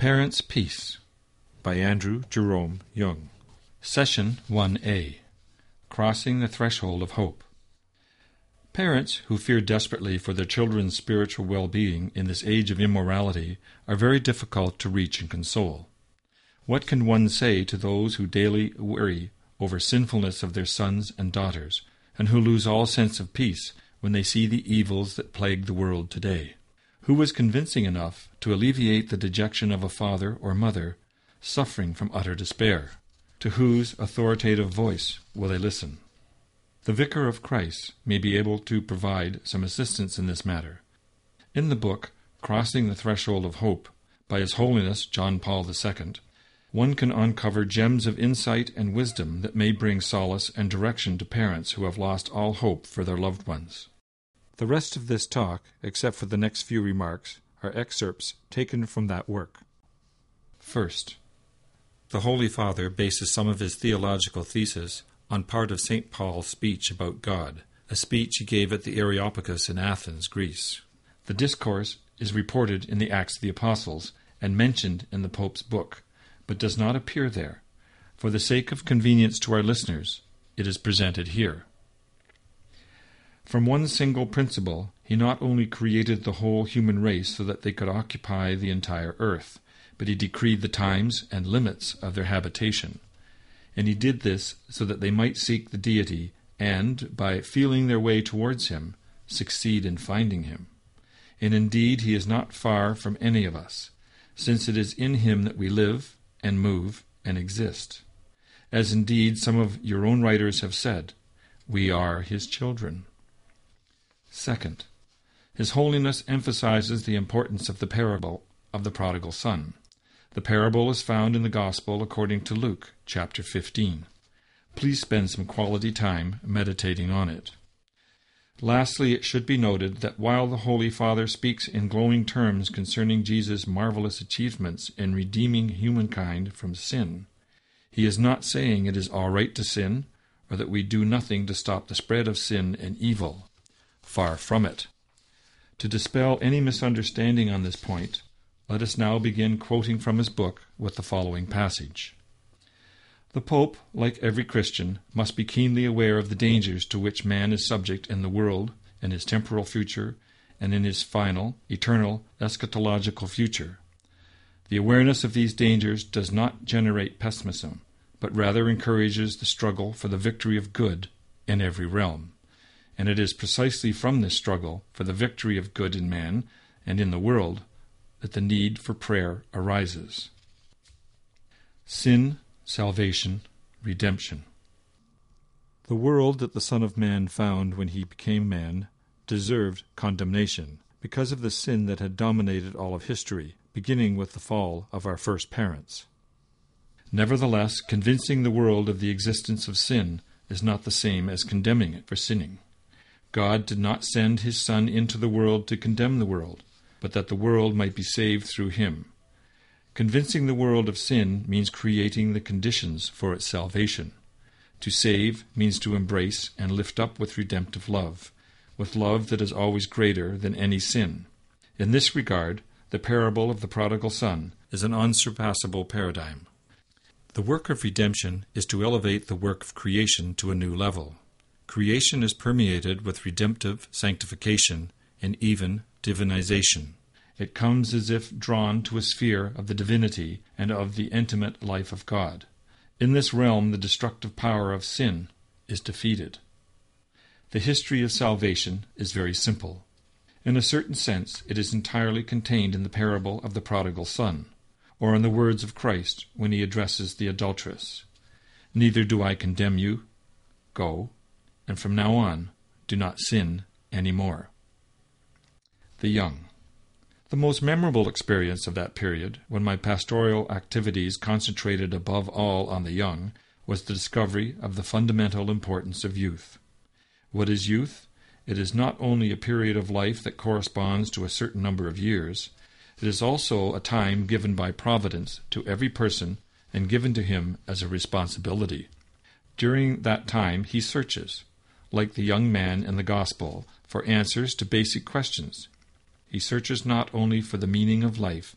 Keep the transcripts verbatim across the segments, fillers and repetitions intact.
Parents' Peace by Andrew Jerome Young. Session one A. Crossing the Threshold of Hope. Parents who fear desperately for their children's spiritual well-being in this age of immorality are very difficult to reach and console. What can one say to those who daily worry over sinfulness of their sons and daughters, and who lose all sense of peace when they see the evils that plague the world today? Who is convincing enough to alleviate the dejection of a father or mother suffering from utter despair? To whose authoritative voice will they listen? The Vicar of Christ may be able to provide some assistance in this matter. In the book Crossing the Threshold of Hope by His Holiness John Paul the Second, one can uncover gems of insight and wisdom that may bring solace and direction to parents who have lost all hope for their loved ones. The rest of this talk, except for the next few remarks, are excerpts taken from that work. First, the Holy Father bases some of his theological thesis on part of Saint Paul's speech about God, a speech he gave at the Areopagus in Athens, Greece. The discourse is reported in the Acts of the Apostles and mentioned in the Pope's book, but does not appear there. For the sake of convenience to our listeners, it is presented here. From one single principle, he not only created the whole human race so that they could occupy the entire earth, but he decreed the times and limits of their habitation. And he did this so that they might seek the deity and, by feeling their way towards him, succeed in finding him. And indeed he is not far from any of us, since it is in him that we live and move and exist. As indeed some of your own writers have said, we are his children. Second, His Holiness emphasizes the importance of the parable of the prodigal son. The parable is found in the Gospel according to Luke, chapter fifteen. Please spend some quality time meditating on it. Lastly, it should be noted that while the Holy Father speaks in glowing terms concerning Jesus' marvelous achievements in redeeming humankind from sin, he is not saying it is all right to sin, or that we do nothing to stop the spread of sin and evil. Far from it. To dispel any misunderstanding on this point, let us now begin quoting from his book with the following passage. The Pope, like every Christian, must be keenly aware of the dangers to which man is subject in the world, in his temporal future, and in his final, eternal, eschatological future. The awareness of these dangers does not generate pessimism, but rather encourages the struggle for the victory of good in every realm. And it is precisely from this struggle for the victory of good in man and in the world that the need for prayer arises. Sin, salvation, redemption. The world that the Son of Man found when he became man deserved condemnation because of the sin that had dominated all of history, beginning with the fall of our first parents. Nevertheless, convincing the world of the existence of sin is not the same as condemning it for sinning. God did not send his Son into the world to condemn the world, but that the world might be saved through him. Convincing the world of sin means creating the conditions for its salvation. To save means to embrace and lift up with redemptive love, with love that is always greater than any sin. In this regard, the parable of the prodigal son is an unsurpassable paradigm. The work of redemption is to elevate the work of creation to a new level. Creation is permeated with redemptive sanctification and even divinization. It comes as if drawn to a sphere of the divinity and of the intimate life of God. In this realm, the destructive power of sin is defeated. The history of salvation is very simple. In a certain sense, it is entirely contained in the parable of the prodigal son, or in the words of Christ when he addresses the adulteress. Neither do I condemn you. Go, and from now on, do not sin any more. The young. The most memorable experience of that period, when my pastoral activities concentrated above all on the young, was the discovery of the fundamental importance of youth. What is youth? It is not only a period of life that corresponds to a certain number of years, it is also a time given by Providence to every person and given to him as a responsibility. During that time he searches, like the young man in the Gospel, for answers to basic questions. He searches not only for the meaning of life,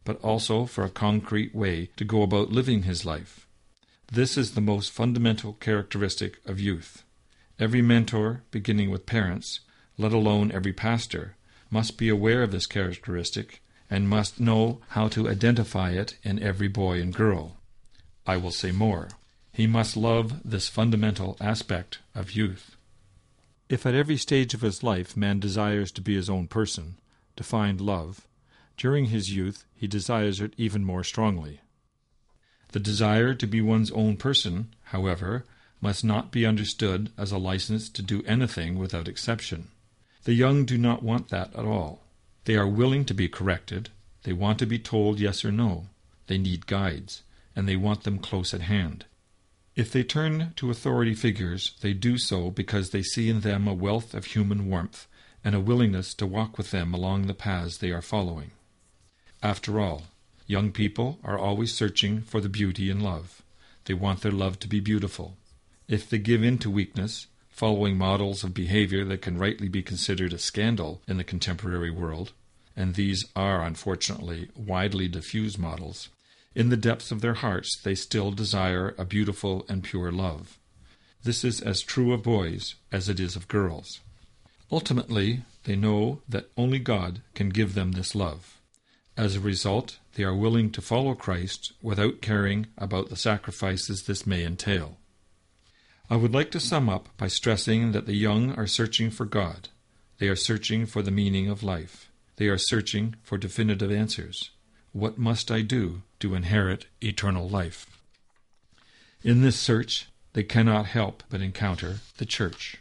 but also for a concrete way to go about living his life. This is the most fundamental characteristic of youth. Every mentor, beginning with parents, let alone every pastor, must be aware of this characteristic and must know how to identify it in every boy and girl. I will say more. He must love this fundamental aspect of youth. If at every stage of his life man desires to be his own person, to find love, during his youth he desires it even more strongly. The desire to be one's own person, however, must not be understood as a license to do anything without exception. The young do not want that at all. They are willing to be corrected, they want to be told yes or no, they need guides, and they want them close at hand. If they turn to authority figures, they do so because they see in them a wealth of human warmth and a willingness to walk with them along the paths they are following. After all, young people are always searching for the beauty in love. They want their love to be beautiful. If they give in to weakness, following models of behavior that can rightly be considered a scandal in the contemporary world, and these are unfortunately widely diffused models, in the depths of their hearts they still desire a beautiful and pure love. This is as true of boys as it is of girls. Ultimately, they know that only God can give them this love. As a result, they are willing to follow Christ without caring about the sacrifices this may entail. I would like to sum up by stressing that the young are searching for God. They are searching for the meaning of life. They are searching for definitive answers. What must I do to inherit eternal life? In this search, they cannot help but encounter the church.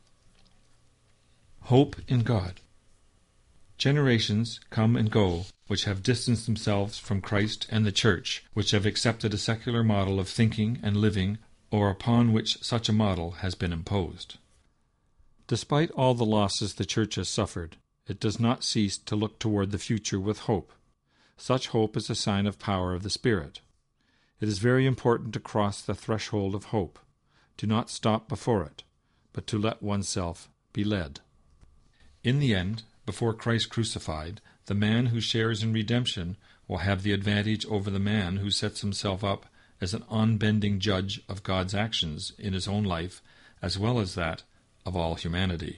Hope in God. Generations come and go which have distanced themselves from Christ and the church, which have accepted a secular model of thinking and living, or upon which such a model has been imposed. Despite all the losses the church has suffered, it does not cease to look toward the future with hope. Such hope is a sign of power of the Spirit. It is very important to cross the threshold of hope, to not stop before it, but to let oneself be led. In the end, before Christ crucified, the man who shares in redemption will have the advantage over the man who sets himself up as an unbending judge of God's actions in his own life as well as that of all humanity.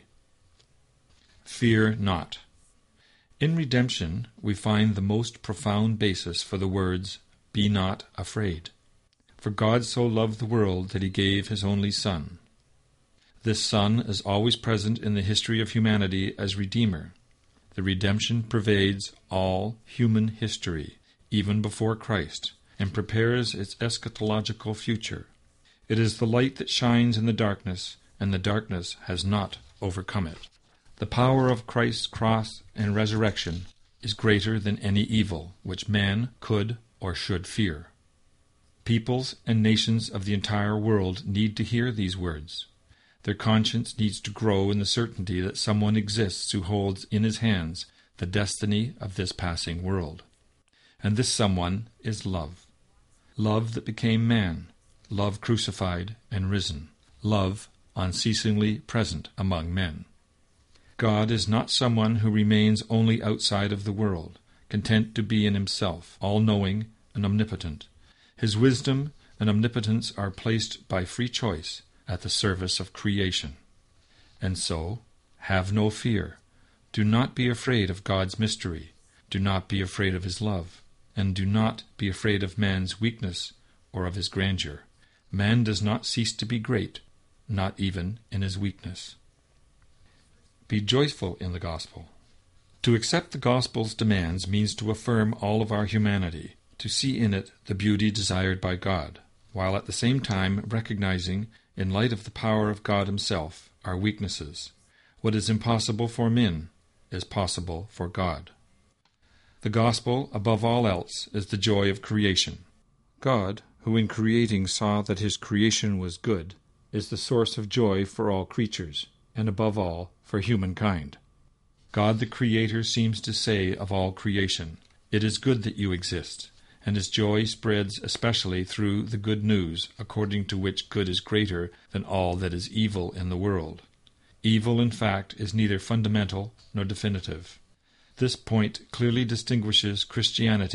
Fear not. In redemption we find the most profound basis for the words, "Be not afraid. For God so loved the world that he gave his only Son." This Son is always present in the history of humanity as Redeemer. The redemption pervades all human history, even before Christ, and prepares its eschatological future. It is the light that shines in the darkness, and the darkness has not overcome it. The power of Christ's cross and resurrection is greater than any evil which man could or should fear. Peoples and nations of the entire world need to hear these words. Their conscience needs to grow in the certainty that someone exists who holds in his hands the destiny of this passing world. And this someone is love. Love that became man, love crucified and risen, love unceasingly present among men. God is not someone who remains only outside of the world, content to be in himself, all-knowing and omnipotent. His wisdom and omnipotence are placed by free choice at the service of creation. And so, have no fear. Do not be afraid of God's mystery. Do not be afraid of his love. And do not be afraid of man's weakness or of his grandeur. Man does not cease to be great, not even in his weakness. Be joyful in the gospel. To accept the gospel's demands means to affirm all of our humanity, to see in it the beauty desired by God, while at the same time recognizing, in light of the power of God himself, our weaknesses. What is impossible for men is possible for God. The gospel, above all else, is the joy of creation. God, who in creating saw that his creation was good, is the source of joy for all creatures, and above all, for humankind. God the Creator seems to say of all creation, "It is good that you exist," and his joy spreads especially through the good news, according to which good is greater than all that is evil in the world. Evil, in fact, is neither fundamental nor definitive. This point clearly distinguishes Christianity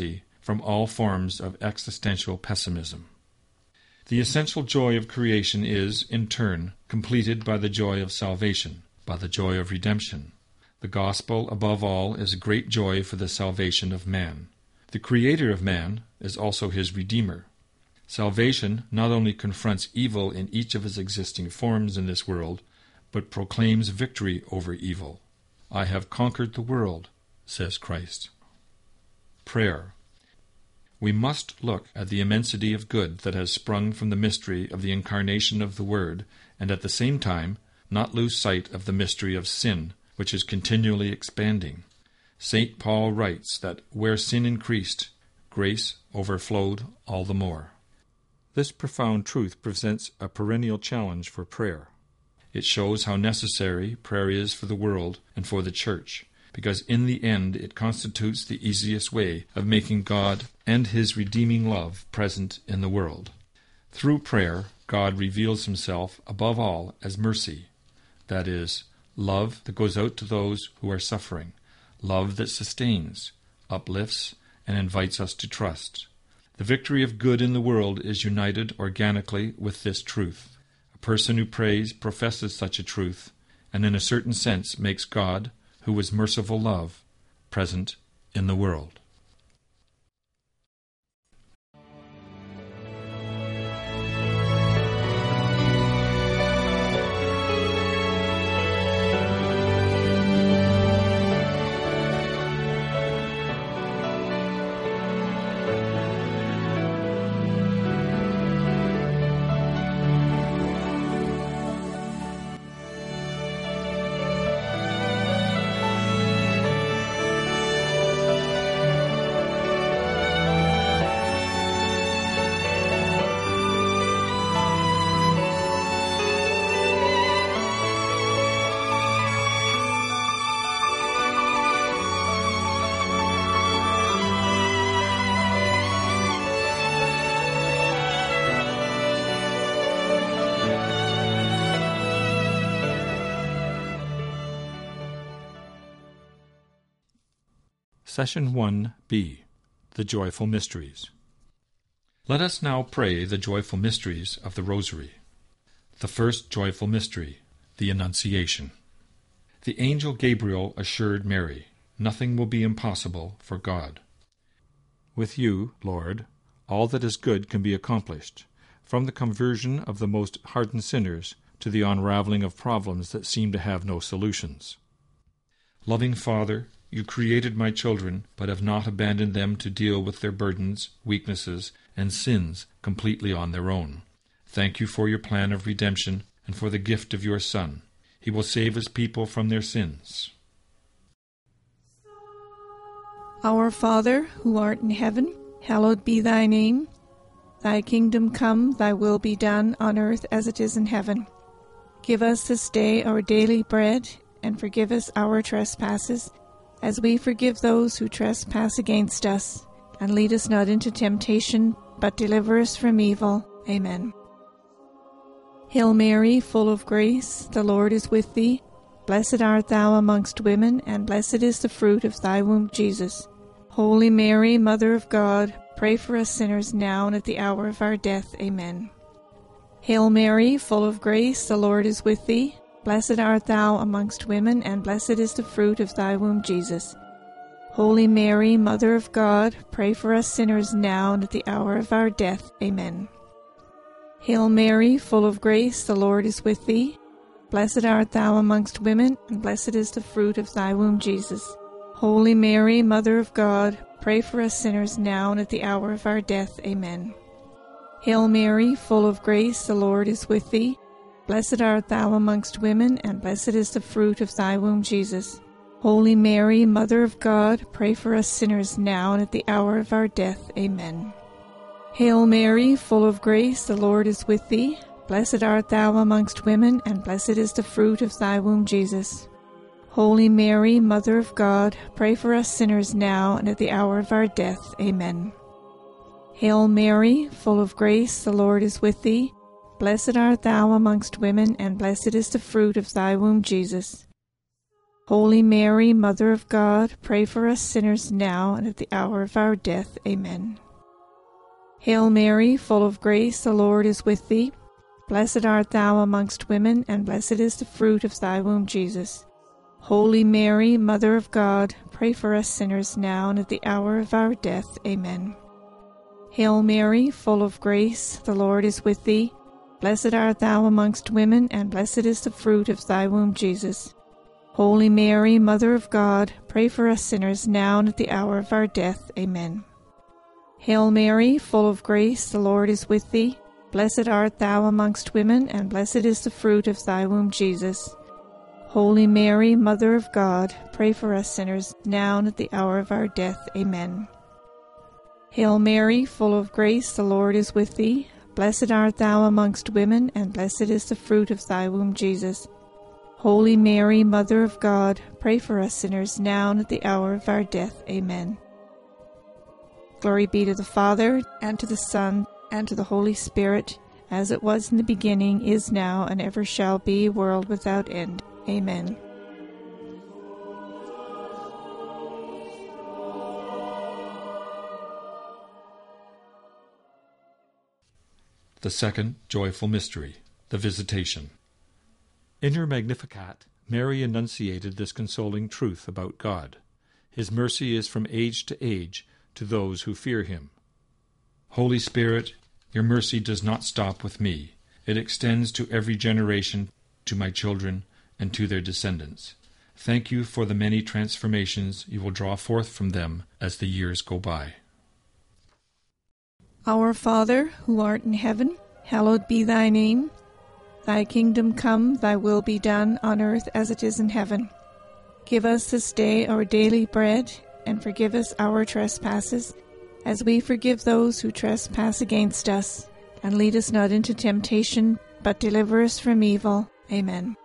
from all forms of existential pessimism. The essential joy of creation is, in turn, completed by the joy of salvation, by the joy of redemption. The gospel, above all, is a great joy for the salvation of man. The Creator of man is also his Redeemer. Salvation not only confronts evil in each of its existing forms in this world, but proclaims victory over evil. I have conquered the world, says Christ. Prayer. We must look at the immensity of good that has sprung from the mystery of the incarnation of the Word, and at the same time not lose sight of the mystery of sin, which is continually expanding. Saint Paul writes that where sin increased, grace overflowed all the more. This profound truth presents a perennial challenge for prayer. It shows how necessary prayer is for the world and for the Church, because in the end it constitutes the easiest way of making God and His redeeming love present in the world. Through prayer, God reveals Himself above all as mercy, that is, love that goes out to those who are suffering, love that sustains, uplifts, and invites us to trust. The victory of good in the world is united organically with this truth. A person who prays professes such a truth, and in a certain sense makes God, who is merciful love, present in the world. Session one B. The Joyful Mysteries. Let us now pray the joyful mysteries of the Rosary. The first joyful mystery, the Annunciation. The angel Gabriel assured Mary, "Nothing will be impossible for God." With you, Lord, all that is good can be accomplished, from the conversion of the most hardened sinners to the unraveling of problems that seem to have no solutions. Loving Father, you created my children, but have not abandoned them to deal with their burdens, weaknesses, and sins completely on their own. Thank you for your plan of redemption and for the gift of your Son. He will save his people from their sins. Our Father, who art in heaven, hallowed be thy name. Thy kingdom come, thy will be done on earth as it is in heaven. Give us this day our daily bread, and forgive us our trespasses, as we forgive those who trespass against us. And lead us not into temptation, but deliver us from evil. Amen. Hail Mary, full of grace, the Lord is with thee. Blessed art thou amongst women, and blessed is the fruit of thy womb, Jesus. Holy Mary, Mother of God, pray for us sinners now and at the hour of our death. Amen. Hail Mary, full of grace, the Lord is with thee. Blessed art thou amongst women, and blessed is the fruit of thy womb, Jesus. Holy Mary, Mother of God, pray for us sinners now and at the hour of our death. Amen. Hail Mary, full of grace, the Lord is with thee. Blessed art thou amongst women, and blessed is the fruit of thy womb, Jesus. Holy Mary, Mother of God, pray for us sinners now and at the hour of our death. Amen. Hail Mary, full of grace, the Lord is with thee. Blessed art thou amongst women, and blessed is the fruit of thy womb, Jesus. Holy Mary, Mother of God, pray for us sinners now and at the hour of our death. Amen. Hail Mary, full of grace, the Lord is with thee. Blessed art thou amongst women, and blessed is the fruit of thy womb, Jesus. Holy Mary, Mother of God, pray for us sinners now and at the hour of our death. Amen. Hail Mary, full of grace, the Lord is with thee. Blessed art thou amongst women, and blessed is the fruit of thy womb, Jesus. Holy Mary, Mother of God, pray for us sinners now and at the hour of our death. Amen. Hail Mary, full of grace, the Lord is with thee. Blessed art thou amongst women, and blessed is the fruit of thy womb, Jesus. Holy Mary, Mother of God, pray for us sinners now and at the hour of our death. Amen. Hail Mary, full of grace, the Lord is with thee. Blessed art thou amongst women, and blessed is the fruit of thy womb, Jesus. Holy Mary, Mother of God, pray for us sinners now and at the hour of our death. Amen. Hail Mary, full of grace, the Lord is with thee. Blessed art thou amongst women, and blessed is the fruit of thy womb, Jesus. Holy Mary, Mother of God, pray for us sinners now and at the hour of our death. Amen. Hail Mary, full of grace, the Lord is with thee. Blessed art thou amongst women, and blessed is the fruit of thy womb, Jesus. Holy Mary, Mother of God, pray for us sinners now and at the hour of our death. Amen. Glory be to the Father, and to the Son, and to the Holy Spirit, as it was in the beginning, is now, and ever shall be, world without end. Amen. The second joyful mystery, the Visitation. In her Magnificat, Mary enunciated this consoling truth about God. His mercy is from age to age to those who fear him. Holy Spirit, your mercy does not stop with me. It extends to every generation, to my children, and to their descendants. Thank you for the many transformations you will draw forth from them as the years go by. Our Father, who art in heaven, hallowed be thy name. Thy kingdom come, thy will be done, on earth as it is in heaven. Give us this day our daily bread, and forgive us our trespasses, as we forgive those who trespass against us. And lead us not into temptation, but deliver us from evil. Amen.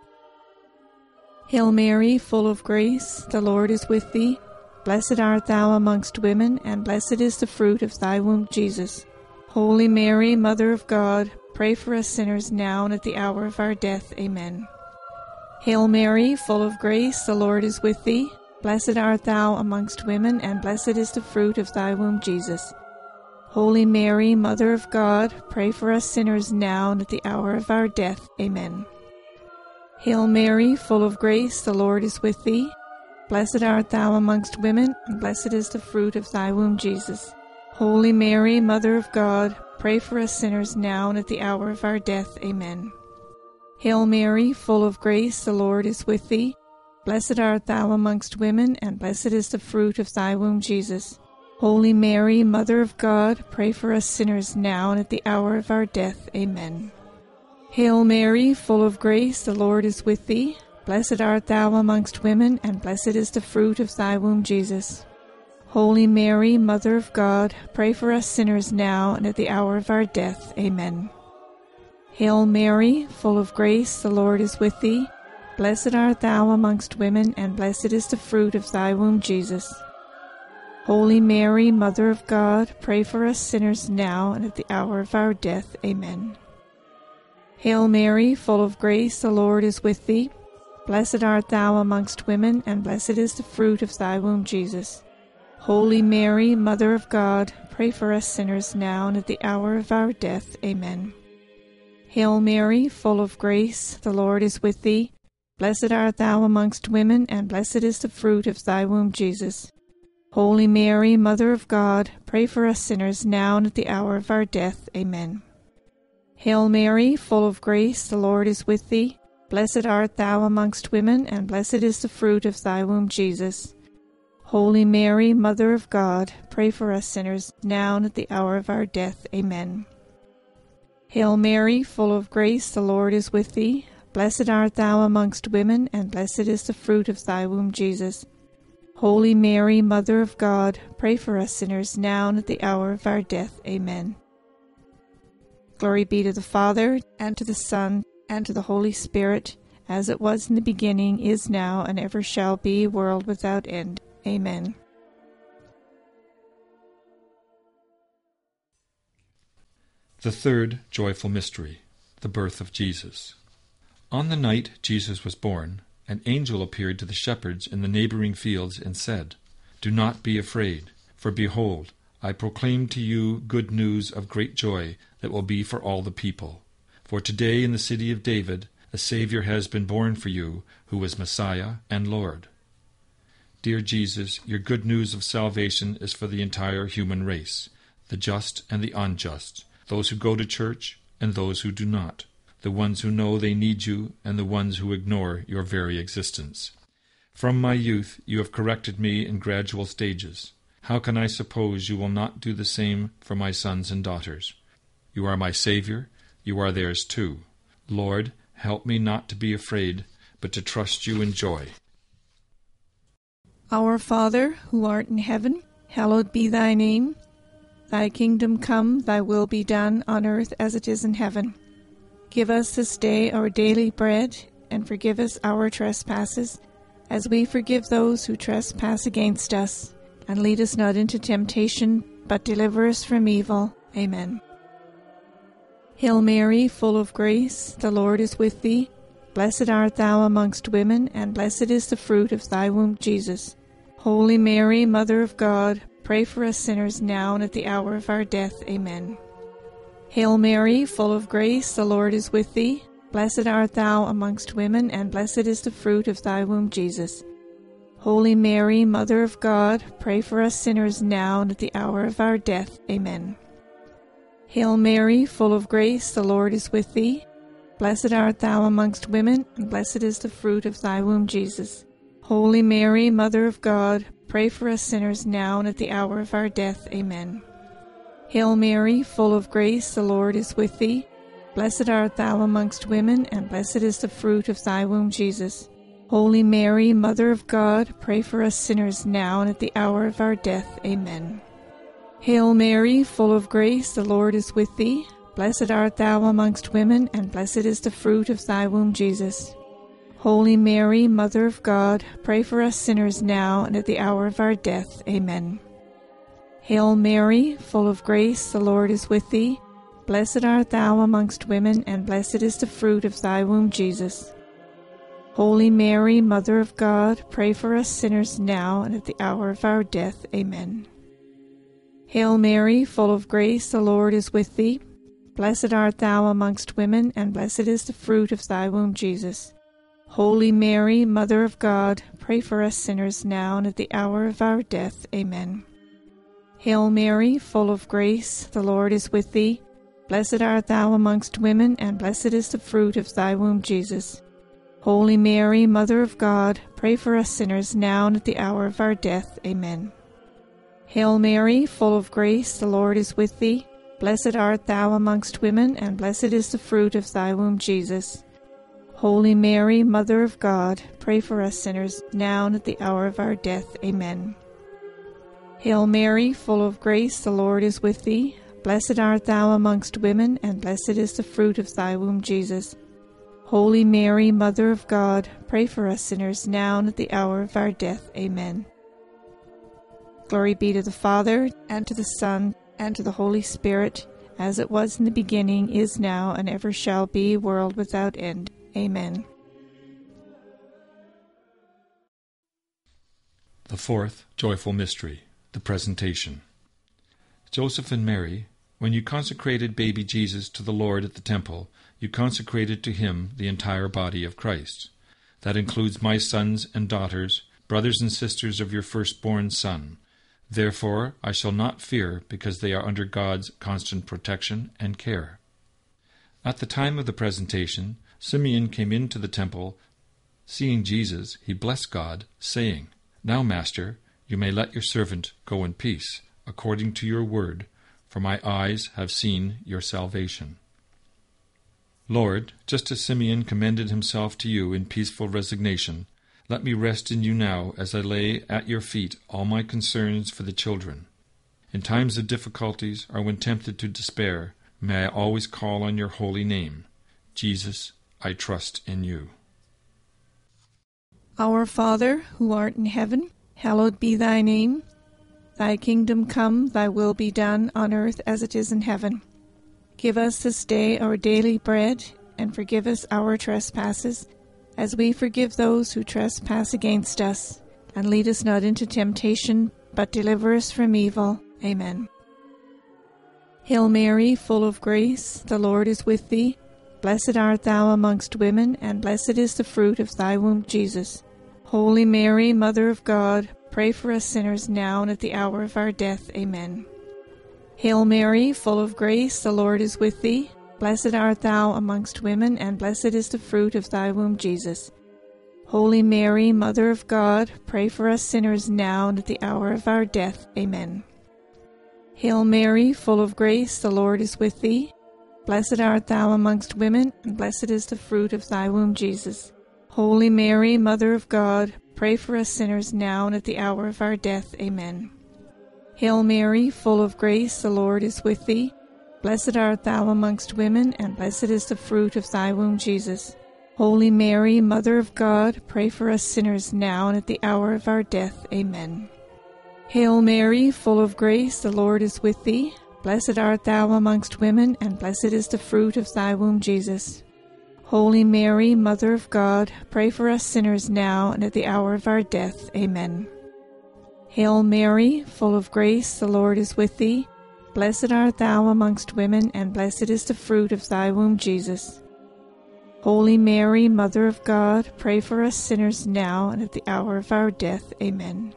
Hail Mary, full of grace, the Lord is with thee. Blessed art thou amongst women, and blessed is the fruit of thy womb, Jesus. Holy Mary, Mother of God, pray for us sinners now and at the hour of our death. Amen. Hail Mary, full of grace, the Lord is with thee. Blessed art thou amongst women, and blessed is the fruit of thy womb, Jesus. Holy Mary, Mother of God, pray for us sinners now and at the hour of our death. Amen. Hail Mary, full of grace, the Lord is with thee. Blessed art thou amongst women, and blessed is the fruit of thy womb, Jesus. Holy Mary, Mother of God, pray for us sinners now and at the hour of our death. Amen. Hail Mary, full of grace, the Lord is with thee. Blessed art thou amongst women, and blessed is the fruit of thy womb, Jesus. Holy Mary, Mother of God, pray for us sinners now and at the hour of our death. Amen. Hail Mary, full of grace, the Lord is with thee. Blessed art thou amongst women, and blessed is the fruit of thy womb, Jesus. Holy Mary, Mother of God, pray for us sinners now and at the hour of our death. Amen. Hail Mary, full of grace, the Lord is with thee. Blessed art thou amongst women, and blessed is the fruit of thy womb, Jesus. Holy Mary, Mother of God, pray for us sinners now and at the hour of our death. Amen. Hail Mary, full of grace, the Lord is with thee. Blessed art thou amongst women, and blessed is the fruit of thy womb, Jesus. Holy Mary, Mother of God, pray for us sinners now and at the hour of our death. Amen. Hail Mary, full of grace, the Lord is with thee. Blessed art thou amongst women, and blessed is the fruit of thy womb, Jesus. Holy Mary, Mother of God, pray for us sinners now and at the hour of our death. Amen. Hail Mary, full of grace, the Lord is with thee. Blessed art thou amongst women, and blessed is the fruit of thy womb, Jesus. Holy Mary, Mother of God, pray for us sinners now and at the hour of our death. Amen. Hail Mary, full of grace, the Lord is with thee. Blessed art thou amongst women, and blessed is the fruit of thy womb, Jesus. Holy Mary, Mother of God, pray for us sinners now and at the hour of our death. Amen. Glory be to the Father, and to the Son, and to the Holy Spirit, as it was in the beginning, is now, and ever shall be, world without end. Amen. The third joyful mystery, the birth of Jesus. On the night Jesus was born, an angel appeared to the shepherds in the neighboring fields and said, "Do not be afraid, for behold, I proclaim to you good news of great joy that will be for all the people. For today in the city of David a Savior has been born for you, who is Messiah and Lord." Dear Jesus, your good news of salvation is for the entire human race, the just and the unjust, those who go to church and those who do not, the ones who know they need you and the ones who ignore your very existence. From my youth you have corrected me in gradual stages. How can I suppose you will not do the same for my sons and daughters? You are my Savior, you are theirs too. Lord, help me not to be afraid, but to trust you in joy. Our Father, who art in heaven, hallowed be thy name. Thy kingdom come, thy will be done on earth as it is in heaven. Give us this day our daily bread, and forgive us our trespasses, as we forgive those who trespass against us. And lead us not into temptation, but deliver us from evil. Amen. Hail Mary, full of grace, the Lord is with thee. Blessed art thou amongst women, and blessed is the fruit of thy womb, Jesus. Holy Mary, Mother of God, pray for us sinners now and at the hour of our death. Amen. Hail Mary, full of grace, the Lord is with thee. Blessed art thou amongst women, and blessed is the fruit of thy womb, Jesus. Holy Mary, Mother of God, pray for us sinners now and at the hour of our death. Amen. Hail Mary, full of grace, the Lord is with thee. Blessed art thou amongst women, and blessed is the fruit of thy womb, Jesus. Holy Mary, Mother of God, pray for us sinners now and at the hour of our death. Amen. Hail Mary, full of grace, the Lord is with thee. Blessed art thou amongst women, and blessed is the fruit of thy womb, Jesus. Holy Mary, Mother of God, pray for us sinners now and at the hour of our death. Amen. Hail Mary, full of grace, the Lord is with thee. Blessed art thou amongst women, and blessed is the fruit of thy womb, Jesus. Holy Mary, Mother of God, pray for us sinners now and at the hour of our death. Amen. Hail Mary, full of grace, the Lord is with thee. Blessed art thou amongst women, and blessed is the fruit of thy womb, Jesus. Holy Mary, Mother of God, pray for us sinners now and at the hour of our death. Amen. Hail Mary, full of grace, the Lord is with thee. Blessed art thou amongst women, and blessed is the fruit of thy womb, Jesus. Holy Mary, Mother of God, pray for us sinners now and at the hour of our death. Amen. Hail Mary, full of grace, the Lord is with thee. Blessed art thou amongst women, and blessed is the fruit of thy womb, Jesus. Holy Mary, Mother of God, pray for us sinners now and at the hour of our death. Amen. Hail Mary, full of grace, the Lord is with thee. Blessed art thou amongst women, and blessed is the fruit of thy womb, Jesus. Holy Mary, Mother of God, pray for us sinners now and at the hour of our death. Amen. Hail Mary, full of grace, the Lord is with thee. Blessed art thou amongst women, and blessed is the fruit of thy womb, Jesus. Holy Mary, Mother of God, pray for us sinners now and at the hour of our death. Amen. Glory be to the Father, and to the Son, and to the Holy Spirit, as it was in the beginning, is now, and ever shall be, world without end. Amen. The fourth joyful mystery, the Presentation. Joseph and Mary, when you consecrated baby Jesus to the Lord at the temple, you consecrated to him the entire body of Christ. That includes my sons and daughters, brothers and sisters of your firstborn Son. Therefore I shall not fear, because they are under God's constant protection and care. At the time of the presentation, Simeon came into the temple. Seeing Jesus, he blessed God, saying, "Now, Master, you may let your servant go in peace, according to your word, for my eyes have seen your salvation." Lord, just as Simeon commended himself to you in peaceful resignation, let me rest in you now as I lay at your feet all my concerns for the children. In times of difficulties or when tempted to despair, may I always call on your holy name. Jesus, I trust in you. Our Father, who art in heaven, hallowed be thy name. Thy kingdom come, thy will be done on earth as it is in heaven. Give us this day our daily bread, and forgive us our trespasses, as we forgive those who trespass against us. And lead us not into temptation, but deliver us from evil. Amen. Hail Mary, full of grace, the Lord is with thee. Blessed art thou amongst women, and blessed is the fruit of thy womb, Jesus. Holy Mary, Mother of God, pray for us sinners now and at the hour of our death. Amen. Hail Mary, full of grace, the Lord is with thee. Blessed art thou amongst women, and blessed is the fruit of thy womb, Jesus. Holy Mary, Mother of God, pray for us sinners now and at the hour of our death. Amen. Hail Mary, full of grace, the Lord is with thee. Blessed art thou amongst women, and blessed is the fruit of thy womb, Jesus. Holy Mary, Mother of God, pray for us sinners now and at the hour of our death. Amen. Hail Mary, full of grace, the Lord is with thee. Blessed art thou amongst women, and blessed is the fruit of thy womb, Jesus. Holy Mary, Mother of God, pray for us sinners now and at the hour of our death. Amen. Hail Mary, full of grace, the Lord is with thee. Blessed art thou amongst women, and blessed is the fruit of thy womb, Jesus. Holy Mary, Mother of God, pray for us sinners now and at the hour of our death. Amen. Hail Mary, full of grace, the Lord is with thee. Blessed art thou amongst women, and blessed is the fruit of thy womb, Jesus. Holy Mary, Mother of God, pray for us sinners now and at the hour of our death. Amen.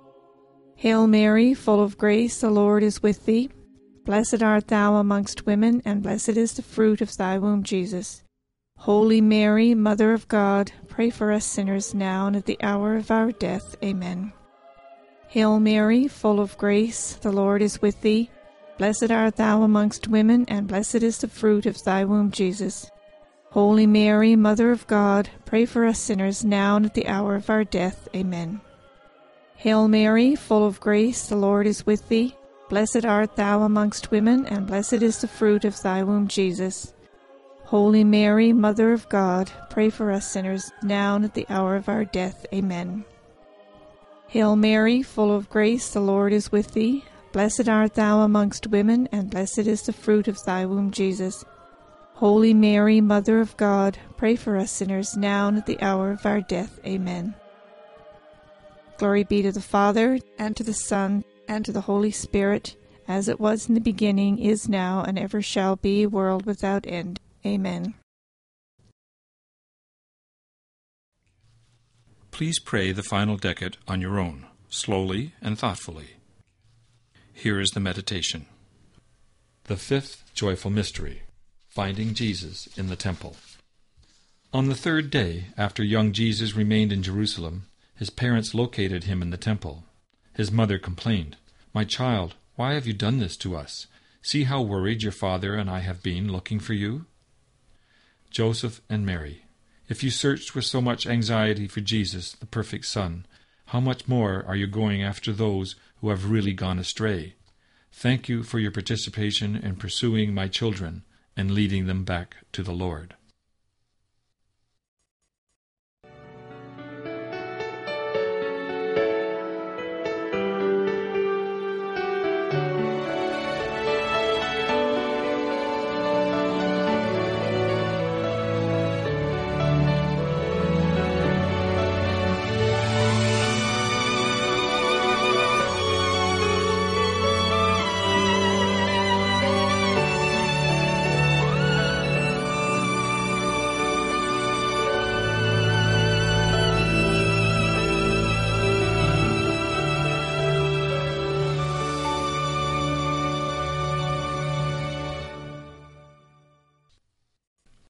Hail Mary, full of grace, the Lord is with thee. Blessed art thou amongst women, and blessed is the fruit of thy womb, Jesus. Holy Mary, Mother of God, pray for us sinners now and at the hour of our death. Amen. Hail Mary, full of grace, the Lord is with thee. Blessed art thou amongst women, and blessed is the fruit of thy womb, Jesus. Holy Mary, Mother of God, pray for us sinners now and at the hour of our death. Amen. Hail Mary, full of grace, the Lord is with thee. Blessed art thou amongst women, and blessed is the fruit of thy womb, Jesus. Holy Mary, Mother of God, pray for us sinners now and at the hour of our death. Amen. Hail Mary, full of grace, the Lord is with thee. Blessed art thou amongst women, and blessed is the fruit of thy womb, Jesus. Holy Mary, Mother of God, pray for us sinners now and at the hour of our death. Amen. Glory be to the Father, and to the Son, and to the Holy Spirit, as it was in the beginning, is now, and ever shall be, world without end. Amen. Please pray the final decade on your own, slowly and thoughtfully. Here is the meditation. The fifth joyful mystery, finding Jesus in the temple. On the third day, after young Jesus remained in Jerusalem, his parents located him in the temple. His mother complained, "My child, why have you done this to us? See how worried your father and I have been looking for you." Joseph and Mary, if you searched with so much anxiety for Jesus, the perfect Son, how much more are you going after those who have really gone astray? Thank you for your participation in pursuing my children and leading them back to the Lord.